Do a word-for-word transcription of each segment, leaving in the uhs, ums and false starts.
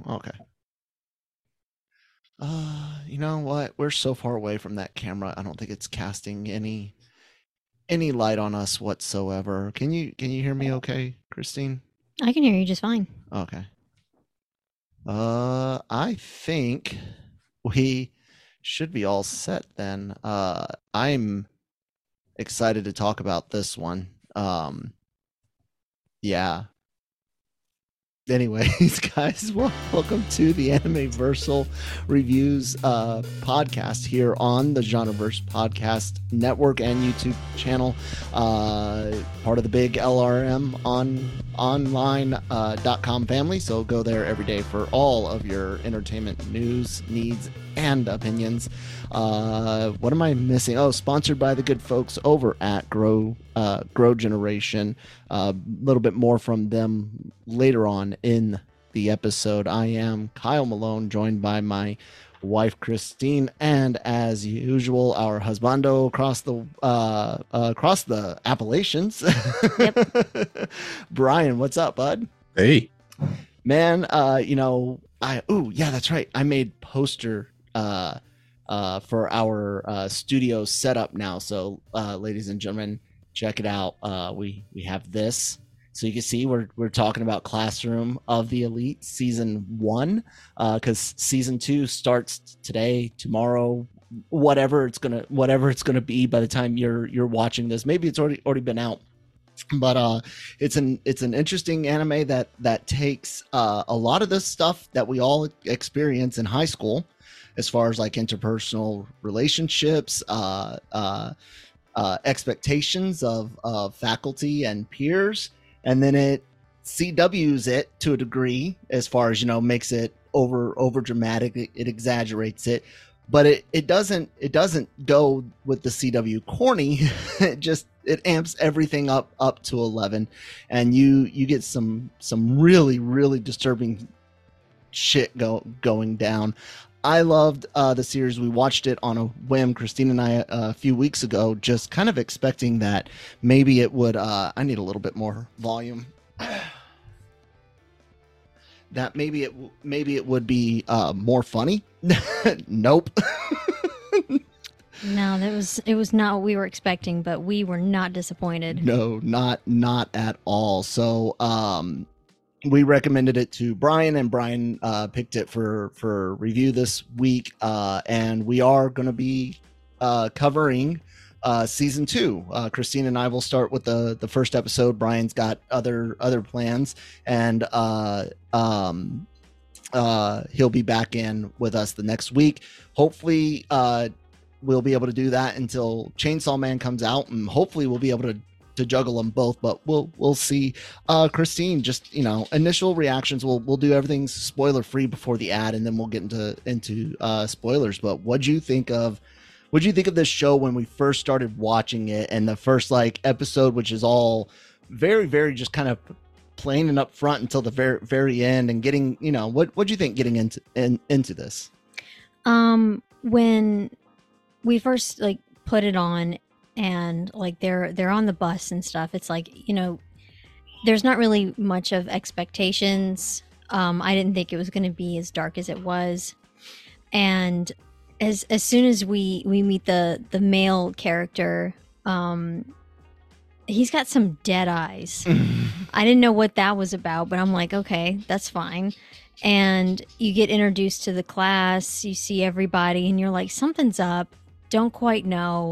Okay. Uh, you know what? We're so far away from that camera. I don't think it's casting any any light on us whatsoever. Can you can you hear me okay, Christine? I can hear you just fine. Okay. Uh, I think we should be all set then. Uh, I'm excited to talk about this one. Um, yeah, anyways, guys, well, welcome to the Anime Versal Reviews uh, podcast here on the Genreverse Podcast Network and YouTube channel, uh, part of the big L R M on online uh, dot com family. So go there every day for all of your entertainment news, needs, and opinions. Uh, what am I missing? Oh, sponsored by the good folks over at Grow uh, Grow Generation. A uh, little bit more from them later on in the episode. I am Kyle Malone, joined by my wife Christine, and as usual, our husbando across the uh, uh, across the Appalachians. Yep. Brian, what's up, bud? Hey, man. Uh, you know, I oh yeah, that's right. I made poster uh, uh, for our uh, studio setup now. So, uh, ladies and gentlemen, check it out. Uh, we we have this. So you can see we're we're talking about Classroom of the Elite season one, because uh, season two starts today, tomorrow, whatever it's gonna whatever it's gonna be by the time you're you're watching this. Maybe it's already already been out, but uh, it's an it's an interesting anime that that takes uh, a lot of this stuff that we all experience in high school, as far as like interpersonal relationships, uh, uh, uh, expectations of of faculty and peers. And then it C Ws it to a degree, as far as, you know, makes it over over dramatic. It, it exaggerates it, but it, it doesn't it doesn't go with the C W corny. It just it amps everything up up to eleven, and you you get some some really really disturbing shit go going down. I loved uh, the series. We watched it on a whim, Christine and I, uh, a few weeks ago, just kind of expecting that maybe it would, uh, I need a little bit more volume, that maybe it maybe it would be uh, more funny. Nope. No, that was it was not what we were expecting, but we were not disappointed. No, not not at all. So, um, we recommended it to Brian, and Brian uh, picked it for for review this week. Uh, and we are going to be uh, covering uh, season two. Uh, Christine and I will start with the the first episode. Brian's got other other plans, and uh, um, uh, he'll be back in with us the next week. Hopefully, uh, we'll be able to do that until Chainsaw Man comes out, and hopefully, we'll be able to. to juggle them both, but we'll we'll see. uh Christine, just, you know, initial reactions. We'll we'll do everything spoiler free before the ad, and then we'll get into into uh spoilers. But what'd you think of what'd you think of this show when we first started watching it, and the first like episode, which is all very very just kind of plain and up front until the very very end, and getting, you know, what what'd you think getting into in, into this? Um when we first like put it on, and like they're they're on the bus and stuff, it's like, you know, there's not really much of expectations. um I didn't think it was going to be as dark as it was, and as as soon as we we meet the the male character, um he's got some dead eyes. I didn't know what that was about, but I'm like, okay, that's fine. And you get introduced to the class, you see everybody, and you're like, something's up, don't quite know.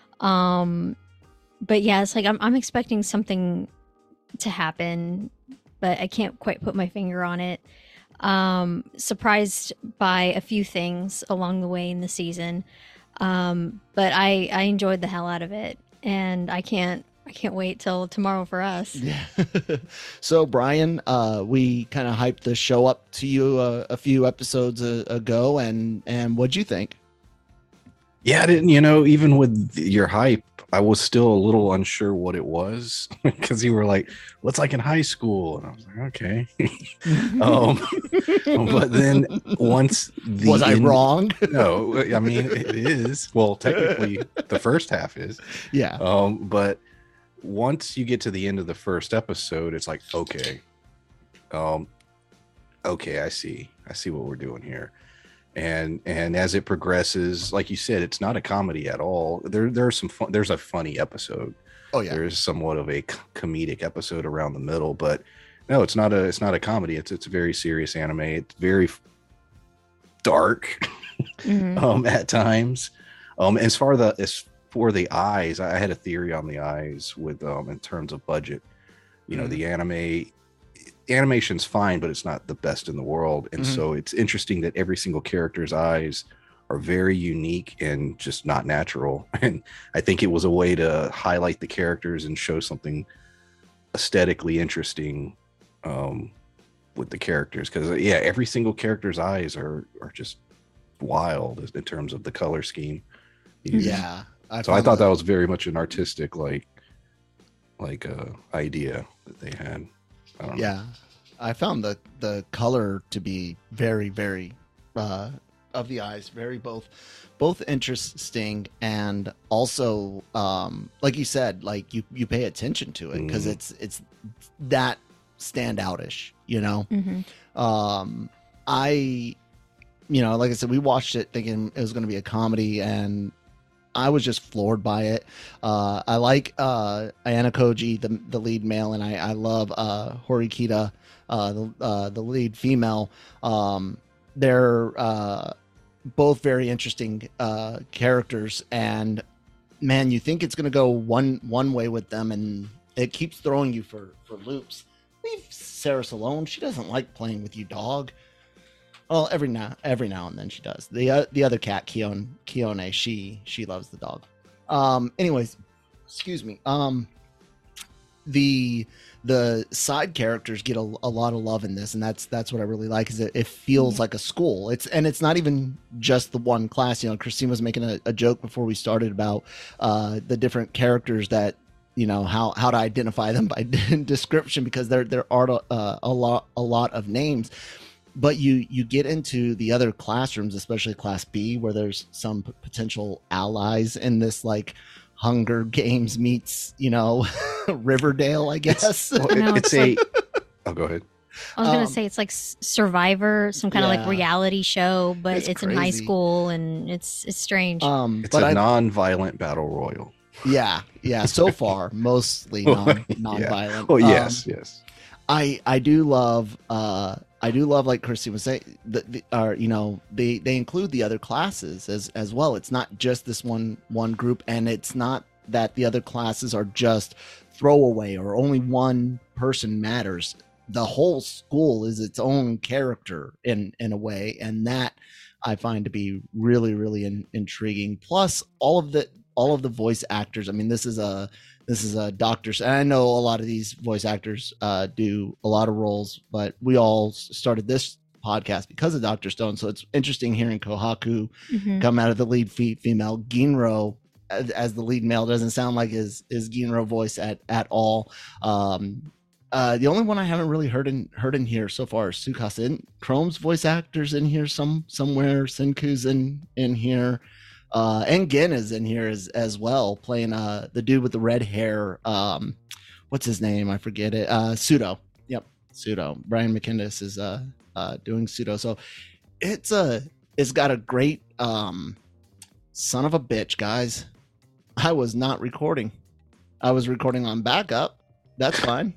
Um, but yeah, it's like I'm I'm expecting something to happen, but I can't quite put my finger on it. Um, surprised by a few things along the way in the season, um, but I I enjoyed the hell out of it, and I can't I can't wait till tomorrow for us. Yeah. So Brian, uh, we kind of hyped the show up to you a, a few episodes a, ago, and and what'd you think? Yeah, I didn't, you know, even with your hype, I was still a little unsure what it was, because you were like, well, it's like in high school. And I was like, okay. um, but then once the Was I end, wrong? No, I mean, it is. Well, technically, the first half is. Yeah. Um, but once you get to the end of the first episode, it's like, okay. Um, okay, I see. I see what we're doing here. And and as it progresses, like you said, it's not a comedy at all. There there's some fun. There's a funny episode. Oh yeah. There's somewhat of a c- comedic episode around the middle, but no, it's not a it's not a comedy. It's it's a very serious anime. It's very f- dark Mhm. um at times. Um as far the as for the eyes, I had a theory on the eyes with um in terms of budget. You know, Mhm. the anime animation's fine, but it's not the best in the world. And Mhm. so it's interesting that every single character's eyes are very unique and just not natural. And I think it was a way to highlight the characters and show something aesthetically interesting um, with the characters. Because yeah, every single character's eyes are are just wild in terms of the color scheme. used. Yeah. I So I found thought that was very much an artistic like like uh idea that they had. I don't know. Yeah, I found the the color to be very, very uh, of the eyes, very both both interesting and also, um, like you said, like you you pay attention to it because Mm. it's it's that standoutish, you know. Mhm. Um, I, you know, like I said, we watched it thinking it was going to be a comedy, and I was just floored by it. Uh, I like uh, Ayana Koji, the the lead male, and I I love uh, Horikita, uh, the uh, the lead female. Um, they're uh, both very interesting uh, characters, and man, you think it's going to go one one way with them, and it keeps throwing you for for loops. Leave Saris alone. She doesn't like playing with you, dog. Well, every now every now and then she does. The uh, the other cat, Kion Kione, she she loves the dog. Um. Anyways, excuse me. Um. The the side characters get a, a lot of love in this, and that's that's what I really like. Is it, it feels like a school. It's and it's not even just the one class. You know, Christine was making a, a joke before we started about uh, the different characters that, you know, how how to identify them by description, because there there are uh, a lot a lot of names. But you you get into the other classrooms, especially Class B, where there's some p- potential allies in this, like Hunger Games meets, you know, Riverdale, I guess. Well, it- No, it's it's a. Oh, go ahead. I was gonna Um, say it's like S- Survivor, some kind of yeah. like reality show, but It's it's, in high crazy. school and it's it's strange. um, It's but a I, non-violent battle royal. yeah, yeah. So far, mostly non Yeah. non-violent. Oh Um, yes, yes. I I do love uh I do love, like Christine was saying, the, the are you know they they include the other classes as as well. It's not just this one one group, and it's not that the other classes are just throwaway or only one person matters. The whole school is its own character in in a way, and that I find to be really really in, intriguing. Plus, all of the all of the voice actors. I mean, this is a this is a doctor's, and I know a lot of these voice actors uh, do a lot of roles, but we all s- started this podcast because of Doctor Stone. So it's interesting hearing Kohaku Mhm. come out of the lead fe- female. Ginro as, as the lead male doesn't sound like his his Ginro voice at at all. Um, uh, the only one I haven't really heard in heard in here so far is Tsukasa. And Chrome's voice actors in here some somewhere. Senku's in in here. Uh, and Gen is in here as as well, playing uh the dude with the red hair. Um, what's his name? I forget it. Uh, Pseudo. Yep, Pseudo. Brian McInnes is uh uh doing Pseudo. So it's a it's got a great um son of a bitch, guys. I was not recording. I was recording on backup. That's fine.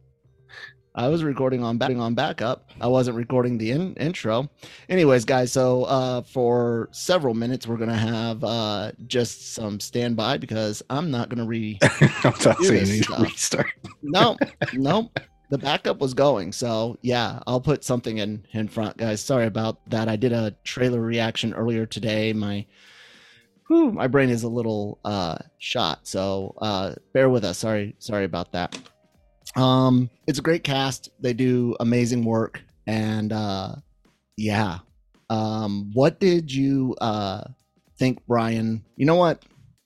I was recording on back on backup. I wasn't recording the in- intro. Anyways, guys, so uh, for several minutes we're gonna have uh, just some standby because I'm not gonna re. I'm not do saying this you need to stuff. restart. no, no, the backup was going. So yeah, I'll put something in in front, guys. Sorry about that. I did a trailer reaction earlier today. My whew, my brain is a little uh, shot, so uh, bear with us. Sorry, sorry about that. Um, it's a great cast. They do amazing work, and uh, yeah. Um, what did you uh think, Brian? You know what?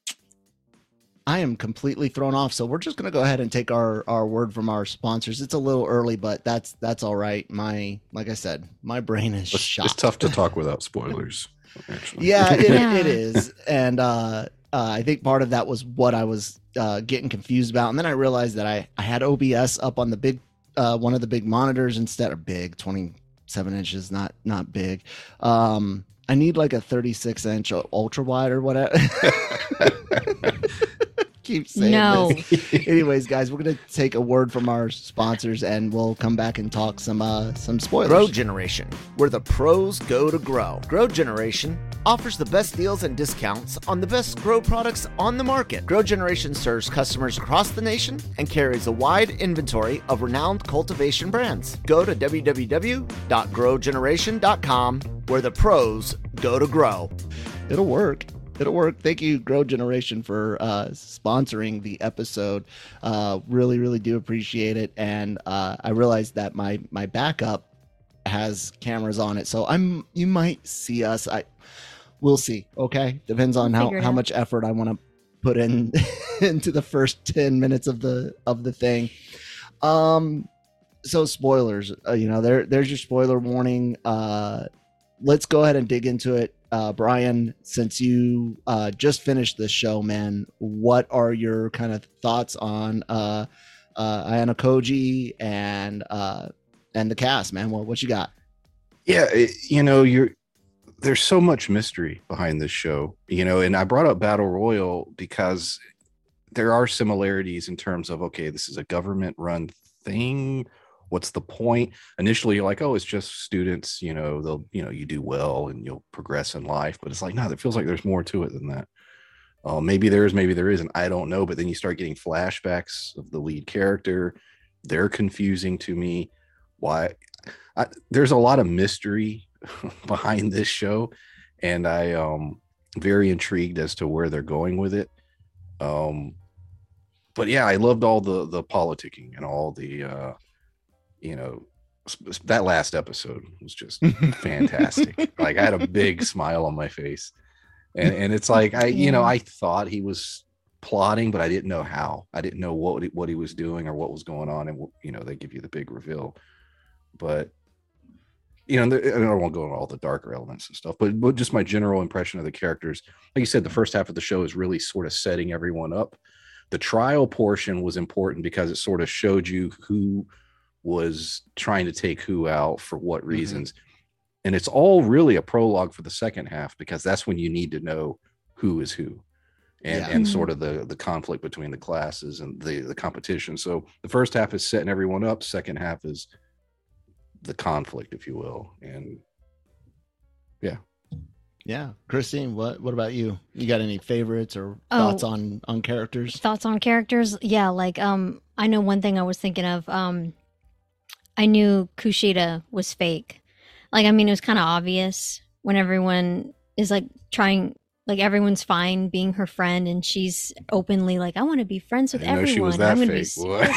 I am completely thrown off, so we're just gonna go ahead and take our our word from our sponsors. It's a little early, but that's that's all right. My like I said, my brain is It's, shot. it's tough to talk without spoilers. Actually. Yeah, it, Yeah. it is, and uh, uh, I think part of that was what I was uh, getting confused about, and then I realized that I, I had O B S up on the big uh, one of the big monitors instead of big twenty seven inches, not not big. Um, I need like a thirty-six inch ultra wide or whatever. Keep saying No. this. Anyways, guys, we're gonna take a word from our sponsors, and we'll come back and talk some uh, some spoilers. Grow Generation, where the pros go to grow. Grow Generation offers the best deals and discounts on the best grow products on the market. Grow Generation serves customers across the nation and carries a wide inventory of renowned cultivation brands. Go to w w w dot grow generation dot com, where the pros go to grow. It'll work. It'll work. Thank you, Grow Generation, for uh, sponsoring the episode. Uh, really, really do appreciate it. And uh, I realized that my my backup has cameras on it, so I'm you might see us. I we'll see. Okay, depends on We'll how, figure it how out. much effort I want to put in into the first ten minutes of the of the thing. Um, so spoilers. Uh, you know, there there's your spoiler warning. Uh, let's go ahead and dig into it. Uh, Brian, since you uh, just finished this show, man, what are your kind of thoughts on uh, uh, Ayana Koji and uh, and the cast, man? What what you got? Yeah, it, you know, you're there's so much mystery behind this show, you know, and I brought up Battle Royal because there are similarities in terms of, okay, this is a government run thing. What's the point? Initially, you're like, oh, it's just students, you know, they'll, you know, you do well and you'll progress in life. But it's like, no, it feels like there's more to it than that. Uh, maybe there is, maybe there isn't. I don't know. But then you start getting flashbacks of the lead character. They're confusing to me. Why? I, there's a lot of mystery behind this show. And I um very intrigued as to where they're going with it. Um, but yeah, I loved all the the politicking and all the uh you know, that last episode was just fantastic. Like I had a big smile on my face, and and it's like I, you know, I thought he was plotting, but I didn't know how. I didn't know what what he was doing or what was going on, and you know, they give you the big reveal. But you know, I don't want to go into all the darker elements and stuff, but but just my general impression of the characters. Like you said, the first half of the show is really sort of setting everyone up. The trial portion was important because it sort of showed you who was trying to take who out for what reasons. Mm-hmm. And it's all really a prologue for the second half, because that's when you need to know who is who and, yeah. and sort of the, the conflict between the classes and the, the competition. So the first half is setting everyone up. Second half is the conflict, if you will. And yeah. Yeah. Christine, what, what about you? You got any favorites or Oh. thoughts on, on characters? Thoughts on characters? Yeah, like um I know one thing I was thinking of. Um I knew Kushida was fake. Like, I mean, it was kind of obvious when everyone is like trying, like everyone's fine being her friend, and she's openly like, I want to be friends with I didn't know everyone. she was that I'm gonna fake, be so boy.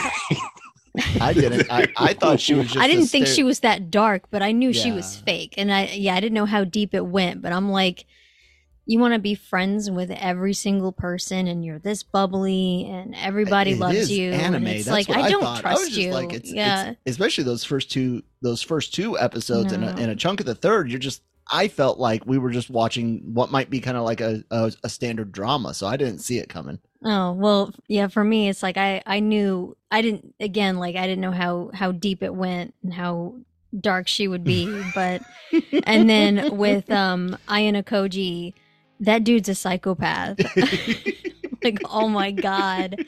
I didn't. I, I thought she was just I a didn't think ster- she was that dark, but I knew she was Yeah. fake. And I, yeah, I didn't know how deep it went, but I'm like, you want to be friends with every single person, and you're this bubbly, and everybody It loves is you. anime. And it's That's like, what I don't thought. trust I was just you. like, it's, yeah. it's especially those first two, those first two episodes, and, a, No. and a chunk of the third. You're just, I felt like we were just watching what might be kind of like a, a a standard drama, so I didn't see it coming. Oh, well, yeah, for me, it's like I, I knew, I didn't, again, like I didn't know how, how deep it went and how dark she would be. But, and then with um Ayana Koji, that dude's a psychopath. Like, oh my God.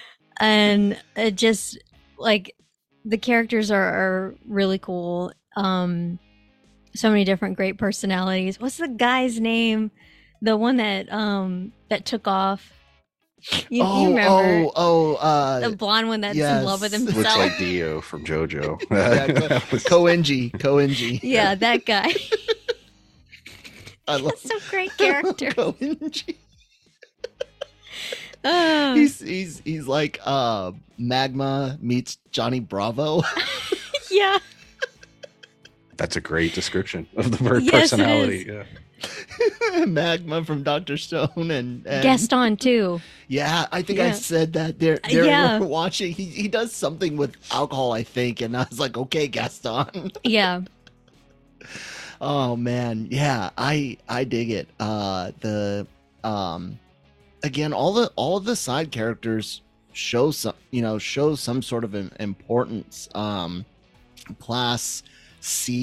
And it just, like, the characters are, are really cool. Um, so many different great personalities. What's the guy's name? The one that, um, that took off. You, oh, you remember oh, oh, uh, the blonde one that's yes. in love with Looks himself? like Dio from JoJo. yeah, Koenji, Koenji. Yeah, that guy. I love That's a great character. Koenji. Oh. He's he's he's like uh Magma meets Johnny Bravo. Yeah. That's a great description of the bird Yes, it personality. is. Yeah. Magma from Doctor Stone and, and Gaston too. Yeah, I think I Yeah. said that there. There Yeah. we're watching. He he does something with alcohol, I think, and I was like, okay, Gaston. Yeah. Oh man, yeah, I I dig it. Uh, the um, again, all the all of the side characters show some, you know, show some sort of im- importance. Um, class C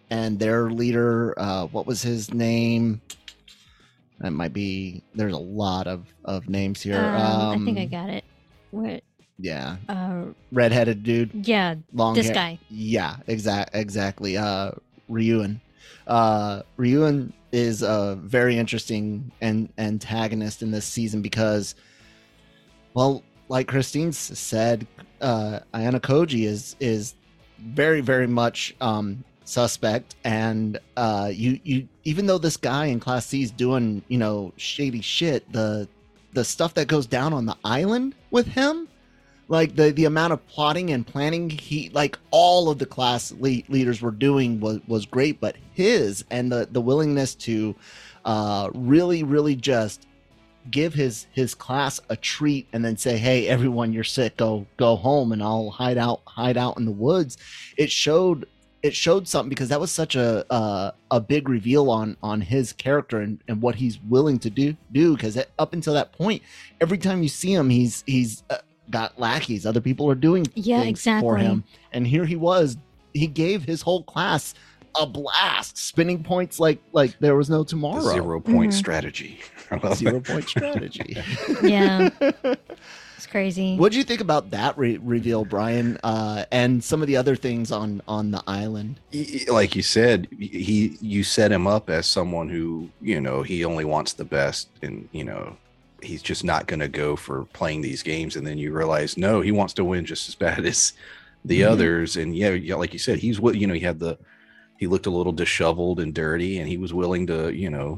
and their leader, uh, what was his name? That might be. There's a lot of, of names here. Um, Um, I think I got it. What? Yeah, Uh, redheaded dude, yeah, long this hair. guy. Yeah, exact, exactly. Uh, Ryuan. Uh, Ryuan is a very interesting and antagonist in this season because, well, like Christine s- said, uh, Ayana Koji is is very very much um, suspect, and uh, you you even though this guy in Class C is doing you know shady shit, the the stuff that goes down on the island with him, like the the amount of plotting and planning he like all of the class le- leaders were doing was was great, but his and the the willingness to uh, really really just give his his class a treat and then say, hey everyone, you're sick, go go home and I'll hide out hide out in the woods. It showed it showed something because that was such a uh, a big reveal on on his character and, and what he's willing to do do because up until that point, every time you see him, he's he's uh, got lackeys, other people are doing Yeah, things exactly. for him, and here he was, he gave his whole class a blast, spinning points like like there was no tomorrow. The zero point Mhm. strategy. I love Zero it. point strategy. Yeah. It's crazy. What do you think about that re- reveal, Brian, uh, and some of the other things on on the island? Y- like you said, he you set him up as someone who, you know, he only wants the best, and you know he's just not going to go for playing these games. And then you realize, no, he wants to win just as bad as the Mhm. others. And yeah, yeah, like you said, he's what you know he had the he looked a little disheveled and dirty, and he was willing to, you know,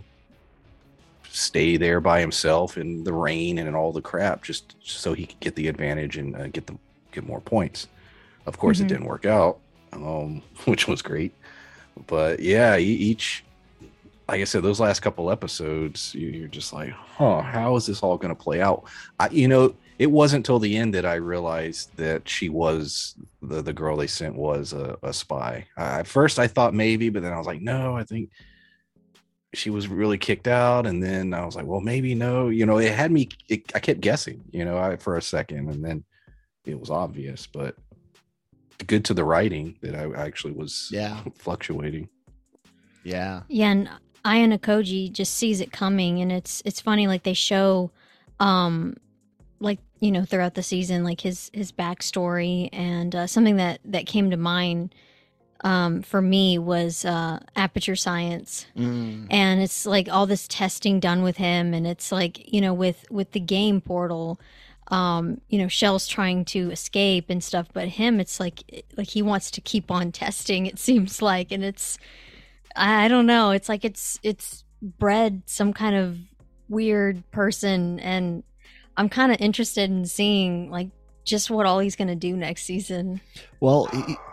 stay there by himself in the rain and in all the crap just so he could get the advantage and uh, get the get more points. Of course, Mhm. it didn't work out, um, which was great. But yeah, e- each, like I said, those last couple episodes, you, you're just like, huh, how is this all going to play out? I, you know, it wasn't till the end that I realized that she was the the girl they sent was a, a spy. Uh, at first, I thought maybe, but then I was like, no, I think she was really kicked out. And then I was like, well, maybe no. You know, it had me. It, I kept guessing, you know, I, for a second, and then it was obvious. But good to the writing that I actually was Yeah. fluctuating. Yeah. Yeah, and Ayana Koji just sees it coming, and it's it's funny. Like they show, um, like you know, throughout the season, like his his backstory, and uh, something that that came to mind, um, for me was uh, Aperture Science, Mm. and it's like all this testing done with him, and it's like you know with with the game Portal. Um, you know, Shell's trying to escape and stuff, but him, it's like like he wants to keep on testing. It seems like, and it's I don't know. It's like it's it's bred some kind of weird person, and I'm kind of interested in seeing like just what all he's gonna do next season. Well, y- y-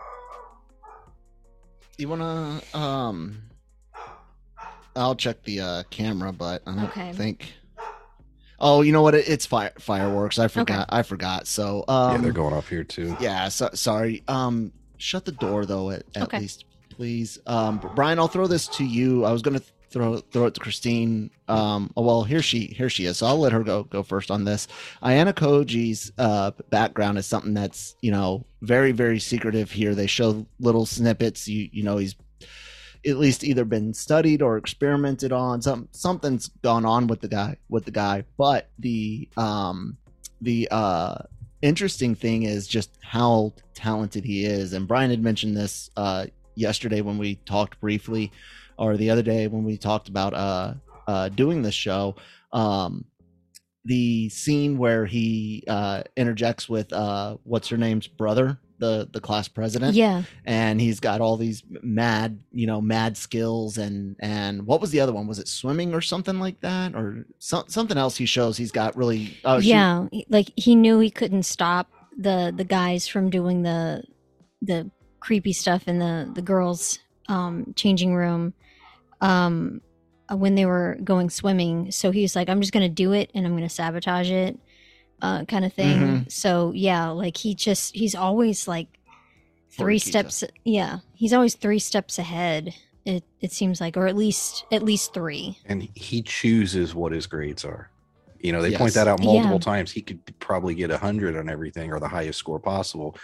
you wanna? Um, I'll check the uh, camera, but I don't Okay. think. Oh, you know what? It, it's fire, fireworks. I forgot. I forgot. So, um, Yeah, they're going off here too. Yeah. So, sorry. Um, shut the door though. At, at Okay. least, please. Um, Brian, I'll throw this to you. I was gonna throw throw it to Christine. Um, oh, well, here she here she is. So I'll let her go go first on this. Ayana Koji's uh background is something that's you know very very secretive here. They show little snippets. You you know he's at least either been studied or experimented on. Some something's gone on with the guy with the guy. But the um the uh interesting thing is just how talented he is. And Brian had mentioned this uh yesterday when we talked briefly, or the other day when we talked about uh uh doing this show. Um the scene where he uh interjects with uh what's her name's brother, the the class president, Yeah, and he's got all these mad you know mad skills, and and what was the other one? Was it swimming or something like that, or so, something else he shows he's got really oh shoot. yeah. he- Like he knew he couldn't stop the the guys from doing the the creepy stuff in the the girls' um, changing room. Um, uh, when they were going swimming, so he's like, I'm just gonna do it and I'm gonna sabotage it, uh, kind of thing. Mhm. So yeah, like he just he's always like three Freaky steps. Yeah, he's always three steps ahead. It it seems like, or at least at least three. And he chooses what his grades are. You know, they Yes. point that out multiple Yeah. times. He could probably get a hundred on everything or the highest score possible.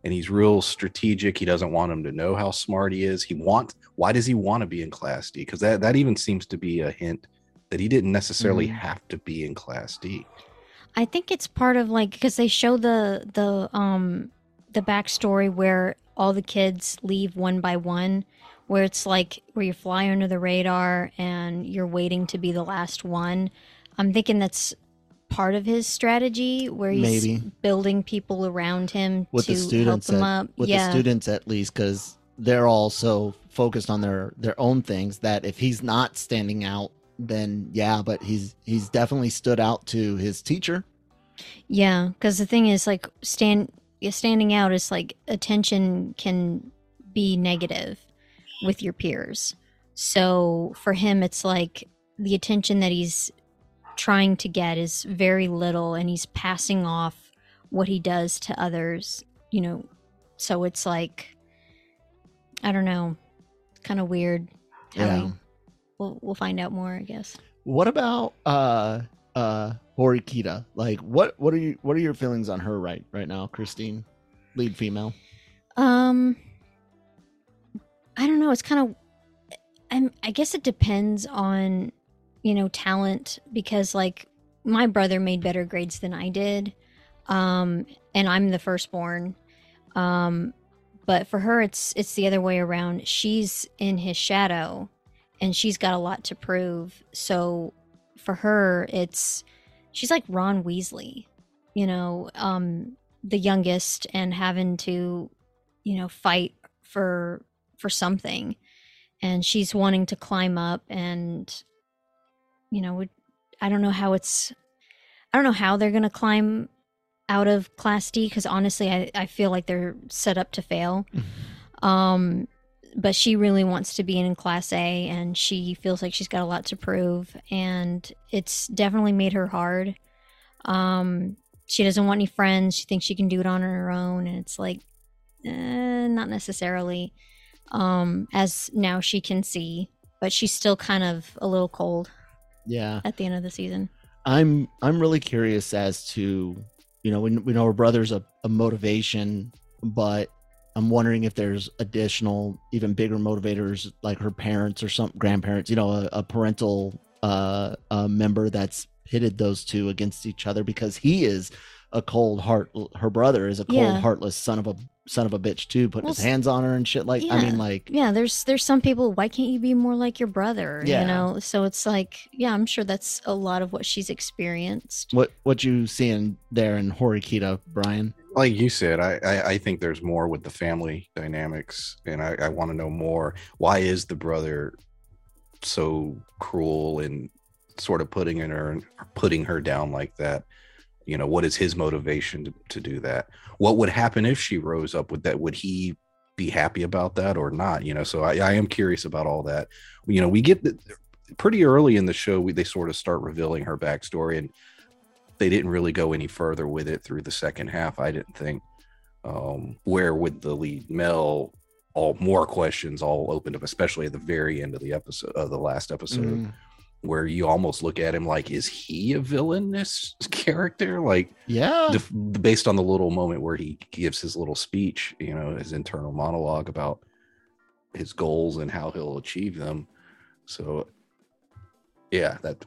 and he's real strategic. He doesn't want him to know how smart he is. He want why does he want to be in Class D? Because that that even seems to be a hint that he didn't necessarily Mhm. have to be in Class D. I think it's part of like because they show the the um the backstory where all the kids leave one by one, where it's like where you fly under the radar and you're waiting to be the last one. I'm thinking that's part of his strategy where he's Maybe. building people around him With to the students, help them at, up. with yeah, the students at least, because they're all so focused on their their own things that if he's not standing out, then yeah, but he's he's definitely stood out to his teacher. yeah. Because the thing is, like, stand yeah, standing out is like attention can be negative with your peers. So for him, it's like the attention that he's trying to get is very little, and he's passing off what he does to others. You know, so it's like I don't know, kind of weird. How Yeah. he, we'll we'll find out more, I guess. What about uh uh Horikita? Like what what are you what are your feelings on her right right now, Christine? Lead female. Um, I don't know. It's kind of, I'm. I guess it depends on, you know, talent because like my brother made better grades than I did, um, and I'm the firstborn. Um, but for her, it's it's the other way around. She's in his shadow, and she's got a lot to prove. So for her, it's she's like Ron Weasley, you know, um, the youngest and having to, you know, fight for for something, and she's wanting to climb up, and you know, would- I don't know how it's, I don't know how they're gonna climb out of Class D because honestly, I I feel like they're set up to fail. Um, but she really wants to be in Class A, and she feels like she's got a lot to prove, and it's definitely made her hard. Um, she doesn't want any friends. She thinks she can do it on her own, and it's like, eh, not necessarily. Um, as now she can see, but she's still kind of a little cold Yeah. at the end of the season. I'm I'm really curious as to, you know, we, we know her brother's a, a motivation, but I'm wondering if there's additional, even bigger motivators like her parents or some grandparents, you know, a, a parental uh, uh, member that's pitted those two against each other because he is a cold heart. Her brother is a cold, Yeah. heartless son of a son of a bitch too, putting Well, his hands on her and shit. Like, I yeah. mean, like, Yeah, there's there's some people, why can't you be more like your brother? Yeah. You know? So it's like, yeah, I'm sure that's a lot of what she's experienced. what what you seeing there in Horikita, Brian? Like you said, I, I I think there's more with the family dynamics, and I, I want to know more. Why is the brother so cruel and sort of putting in her putting her down like that? You know, what is his motivation to, to do that? What would happen if she rose up with that? Would he be happy about that or not? You know, so I, I am curious about all that. You know, we get the, pretty early in the show, we, they sort of start revealing her backstory, and they didn't really go any further with it through the second half, I didn't think. Um, where with the lead Mel, all more questions all opened up, especially at the very end of the episode, of the last episode. Mm, Where you almost look at him like, is he a villainous character? Like, yeah. def- based on the little moment where he gives his little speech, you know, his internal monologue about his goals and how he'll achieve them. So, yeah, that.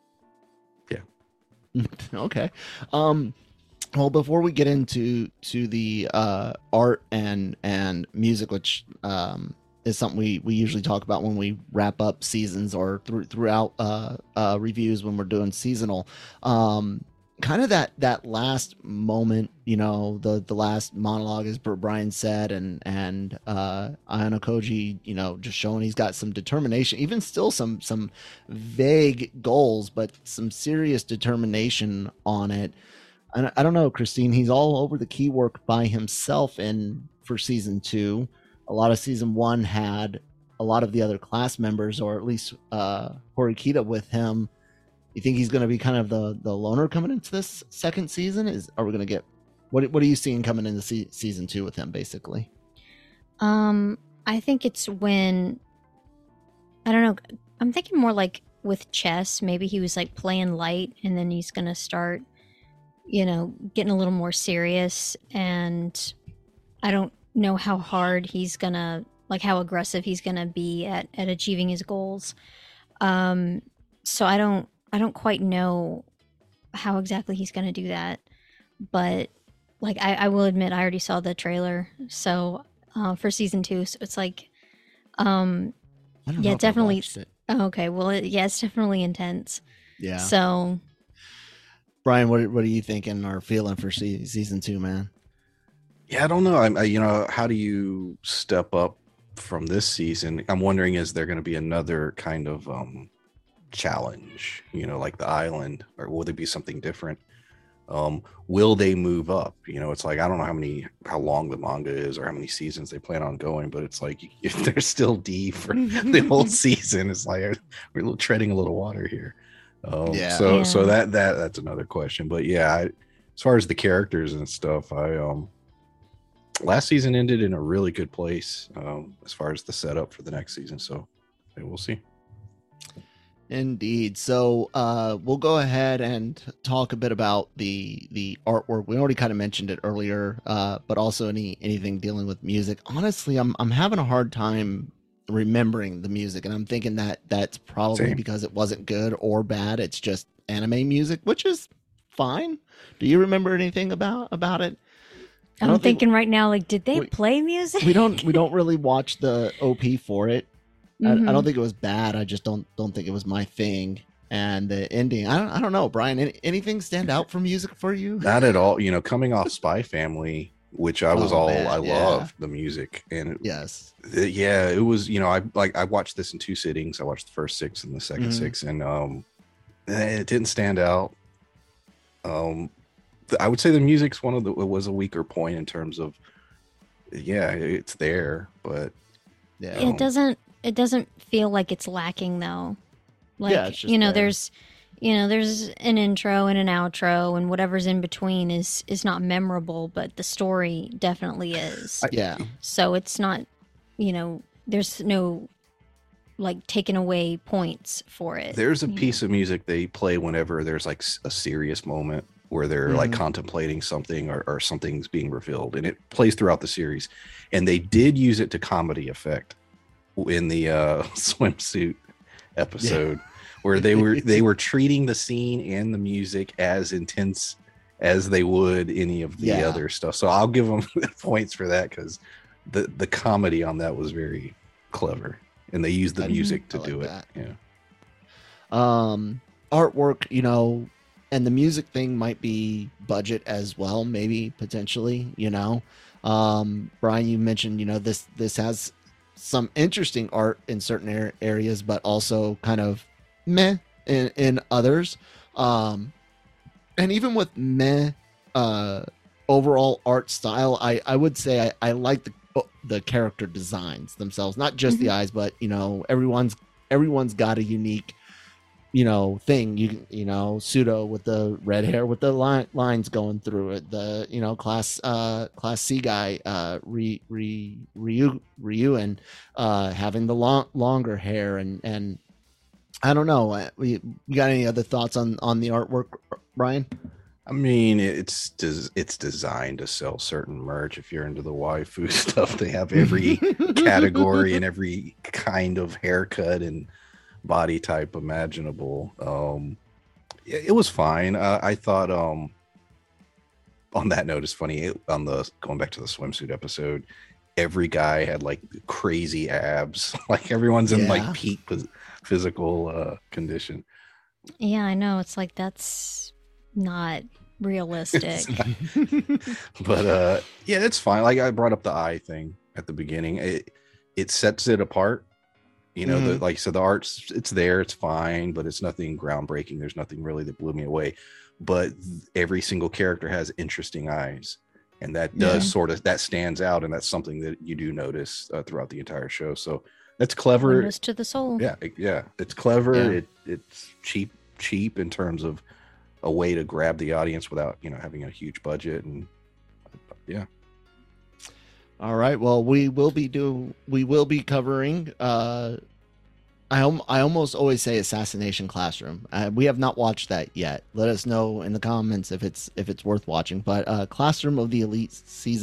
Okay. Um well, before we get into to the uh art and and music, which um is something we we usually talk about when we wrap up seasons or through throughout uh uh reviews when we're doing seasonal, um kind of that that last moment, you know, the the last monologue, as Brian said, and and uh Ayano Koji, you know, just showing he's got some determination, even still some some vague goals, but some serious determination on it. And I don't know, Christine, he's all over the key work by himself in for season two. A lot of season one had a lot of the other class members, or at least uh Horikita with him. You think he's going to be kind of the the loner coming into this second season? Is are we going to get what what are you seeing coming into se- season two with him, basically? Um, I think it's when, I don't know, I'm thinking more like with chess, maybe he was like playing light and then he's going to start, you know, getting a little more serious, and I don't know how hard he's gonna, like how aggressive he's gonna be at, at achieving his goals. Um, so I don't I don't quite know how exactly he's gonna do that. But like I, I will admit I already saw the trailer, so uh, for season two, so it's like, um, I don't yeah, know if I definitely. watched it. Oh, okay, well, it, yeah, it's definitely intense. Yeah. So, Brian, what what are you thinking or feeling for se- season two, man? Yeah, I don't know. I, I you know, how do you step up from this season? I'm wondering, is there going to be another kind of um challenge, you know, like the island, or will there be something different? Um, will they move up? You know, it's like, I don't know how many, how long the manga is or how many seasons they plan on going, but it's like, if they're still D for the whole season, it's like we're a little treading a little water here. Um, Yeah. So, Yeah. so that, that, that's another question, but yeah, I, as far as the characters and stuff, I, um, last season ended in a really good place, um, as far as the setup for the next season. So yeah, we'll see. Indeed. So uh, we'll go ahead and talk a bit about the the artwork. We already kind of mentioned it earlier, uh, but also any anything dealing with music. Honestly, I'm I'm having a hard time remembering the music, and I'm thinking that that's probably Same. because it wasn't good or bad. It's just anime music, which is fine. Do you remember anything about about it? I I'm don't think- thinking right now, like, did they we- play music? We don't we don't really watch the O P for it. I, I Mhm. don't think it was bad. I just don't don't think it was my thing. And the ending, I don't I don't know, Brian. Any, anything stand out for music for you? Not at all. You know, coming off Spy Family, which I was Oh, all man, I yeah. loved the music, and it, Yes. the- yeah, it was. You know, I like I watched this in two sittings. I watched the first six and the second Mhm. six, and um, eh, it didn't stand out. Um, th- I would say the music's one of the it was a weaker point in terms of, yeah, it's there, but Yeah. um, It doesn't. It doesn't feel like it's lacking though. Like Yeah, it's just you know, there. there's, you know, there's an intro and an outro, and whatever's in between is is not memorable, but the story definitely is. Yeah. So it's not, you know, there's no like taking away points for it. there's a you know. piece of music they play whenever there's like s- a serious moment where they're like Mhm. contemplating something, or, or something's being revealed, and it plays throughout the series, and they did use it to comedy effect in the uh swimsuit episode, where they were they were treating the scene and the music as intense as they would any of the Yeah. other stuff. So I'll give them points for that, because the the comedy on that was very clever, and they used the I- music to I do like it. that. Yeah. Um, artwork, you know, and the music thing might be budget as well, maybe potentially. You know, um, Brian, you mentioned, you know, this this has some interesting art in certain ar- areas, but also kind of meh in, in others. Um, and even with meh uh, overall art style, I, I would say I, I like the the character designs themselves, not just the eyes, but you know, everyone's everyone's got a unique, you know, thing. You you know, Pseudo with the red hair with the line, lines going through it. The you know class uh class C guy uh Ry, Ry, Ryu Ryuen uh having the long longer hair, and and I don't know. uh, We you got any other thoughts on on the artwork, Brian? I mean, it's des- it's designed to sell certain merch. If you're into the waifu stuff, they have every category and every kind of haircut and body type imaginable. Um, it, it was fine. Uh, I thought. Um, on that note, it's funny. It, on the going back to the swimsuit episode, every guy had like crazy abs. Like everyone's in Yeah. like peak phys- physical uh, condition. Yeah, I know. It's like that's not realistic. But uh yeah, it's fine. Like I brought up the eye thing at the beginning. It it sets it apart. You know, the, like so the art's it's there, it's fine, but it's nothing groundbreaking. There's nothing really that blew me away. But every single character has interesting eyes, and that does Yeah. sort of that stands out, and that's something that you do notice uh, throughout the entire show. So that's clever. Windows to the soul. Yeah, it- yeah, it's clever. Yeah. It it's cheap, cheap in terms of a way to grab the audience without you know having a huge budget, and yeah. All right. Well, we will be do we will be covering. Uh, I al- I almost always say Assassination Classroom. Uh, we have not watched that yet. Let us know in the comments if it's if it's worth watching. But uh, Classroom of the Elite season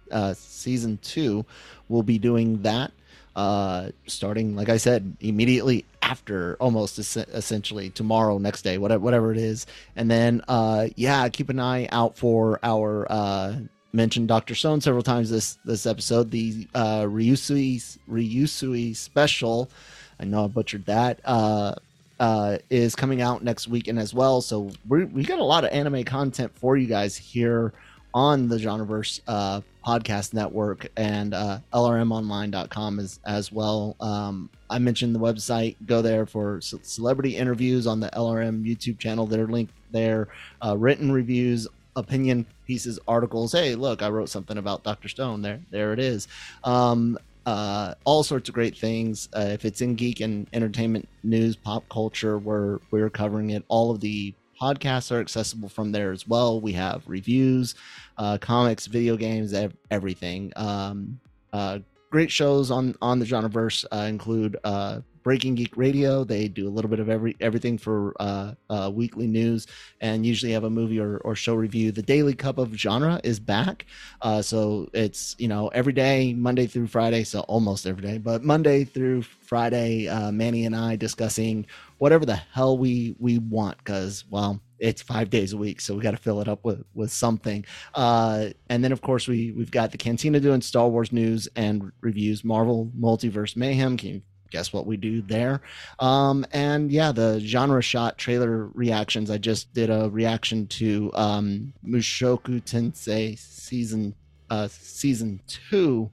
uh, season two, we'll be doing that. Uh, starting, like I said, immediately after, almost es- essentially tomorrow, next day, whatever, whatever it is. And then, uh, yeah, keep an eye out for our, uh, mentioned Doctor Stone several times this, this episode, the, uh, Ryusui, Ryusui special. I know I butchered that, uh, uh, is coming out next weekend as well. So we we got a lot of anime content for you guys here on the Genreverse uh, podcast network, and uh, L R M online dot com as, as well. Um, I mentioned the website. Go there for c- celebrity interviews on the L R M YouTube channel. They're linked there. Uh, written reviews, opinion pieces, articles. Hey, look, I wrote something about Doctor Stone. There, there it is. Um, uh, all sorts of great things. Uh, if it's in geek and entertainment news, pop culture, we're we're covering it. All of the podcasts are accessible from there as well. We have reviews, uh, comics, video games, ev- everything. Um, uh, great shows on on the Genreverse uh, include uh, Breaking Geek Radio. They do a little bit of every everything for uh, uh, weekly news, and usually have a movie or, or show review. The Daily Cup of Genre is back, uh, so it's, you know, every day, Monday through Friday, so almost every day, but Monday through Friday, uh, Manny and I discussing whatever the hell we we want, because, well, it's five days a week, so we got to fill it up with with something. Uh, and then, of course, we we've got the Cantina doing Star Wars news and reviews, Marvel Multiverse Mayhem. Can you guess what we do there? Um, and yeah, the Genre Shot trailer reactions. I just did a reaction to um, Mushoku Tensei season uh, season two.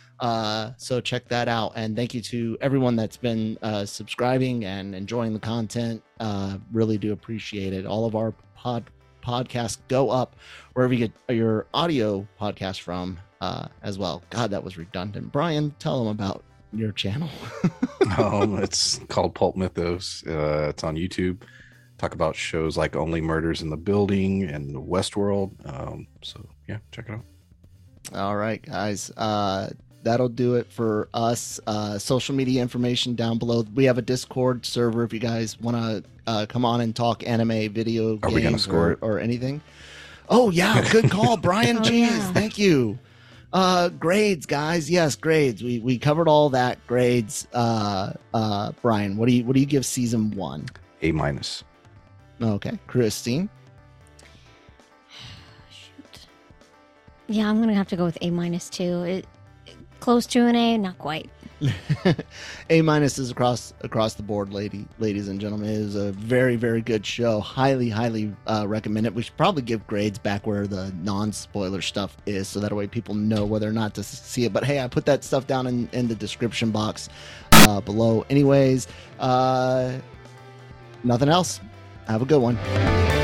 Uh, so check that out, and thank you to everyone that's been uh, subscribing and enjoying the content. Uh, really do appreciate it. All of our pod podcasts go up wherever you get your audio podcast from, uh, as well. God, that was redundant. Brian, tell them about your channel. um, it's called Pulp Mythos. Uh, it's on YouTube. Talk about shows like Only Murders in the Building and Westworld. Um, so yeah, check it out. All right, guys. Uh, that'll do it for us. Uh, social media information down below. We have a Discord server if you guys want to uh, come on and talk anime, video Are we gonna games, score or, it? or anything. Oh yeah, good call, Brian. Oh, Jeez, yeah. thank you. Uh, grades, guys. Yes, grades. We we covered all that. Grades. Uh, uh, Brian, what do you what do you give season one? A minus. Okay, Christine. Shoot. Yeah, I'm gonna have to go with A minus two. It close to an A, not quite. A minus is across across the board, lady, ladies and gentlemen. It is a very, very good show. Highly, highly uh, recommend it. We should probably give grades back where the non-spoiler stuff is, so that way people know whether or not to see it. But hey, I put that stuff down in, in the description box uh, below. Anyways, uh, nothing else. Have a good one.